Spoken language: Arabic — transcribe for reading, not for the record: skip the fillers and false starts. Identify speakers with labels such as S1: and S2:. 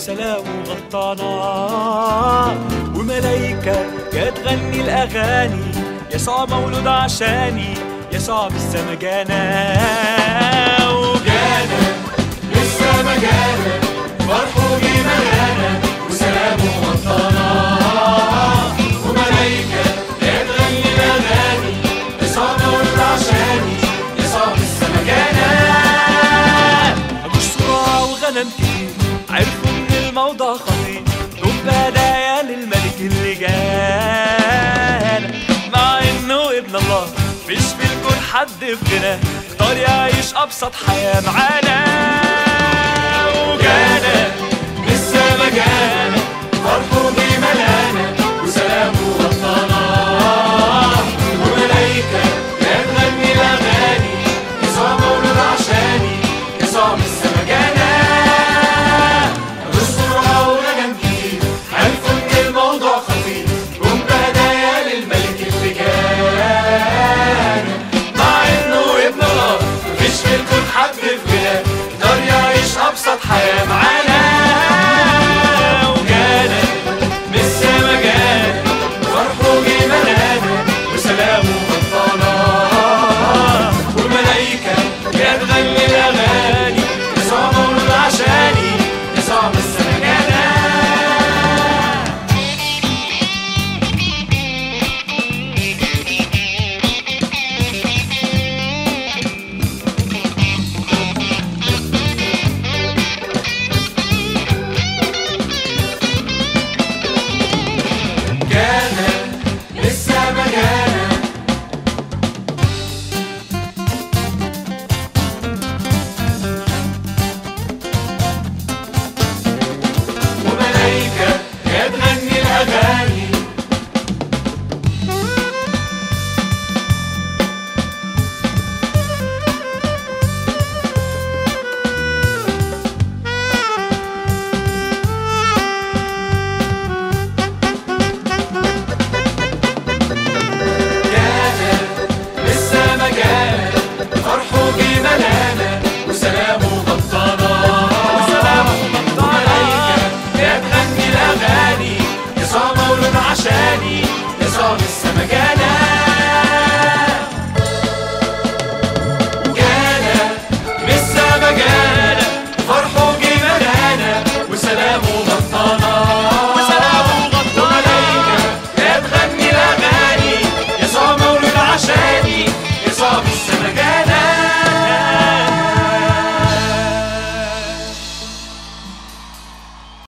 S1: وسلام وغطانا، وملايكة جا تغني الأغاني، يسوع مولود عشاني، يسوع بالسما جانا وجانا بالسما جانا، فرحه جه ملانا وسلامه غطانا، وملايكة جا تغني الأغاني، يسوع مولود عشاني، يسوع بالسما جانا. أبو الصراع وغنم كتير عرفوا إن الموضوع خطير، دول هدايا للملك اللي جانا، مع إنه ابن الله مش في الكون حد في غناه، اختار يعيش أبسط حياة معانا وجانا بالسما جانا، فرحه جه ملانا وسلامه غطانا، وملايكة جا تغني الأغاني، يسوع مولود عشاني، يسوع بالسما جانا. بالسرعة وغنم كتير عرفوا إن الموضوع خطير، جم بهدايا للملك اللي جانا، مع إنه ابن الله مفيش في الكون حد في غناه، اختار يعيش أبسط حياة معانا وجانا بالسما جانا، فرحه جه ملانا وسلامه غطانا، والملايكة جا تغني الأغاني، يسوع مولود عشاني، يسوع بالسما جانا. جانا بالسما جانا، وملايكة جا تغني الأغاني، جانا بالسما جانا، فرحه جه ملانا وسلامه غطانا، وملايكة جا تغني الأغاني، يسوع مولود عشاني، يسوع بالسما جانا.